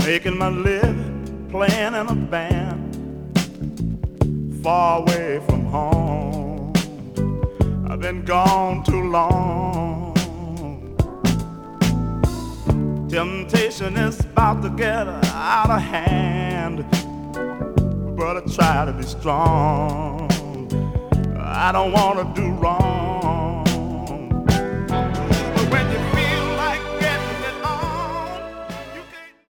making my living, playing in a band, far away from home. I've been gone too long. Temptation is about to get out of hand, but I try to be strong. I don't want to do wrong.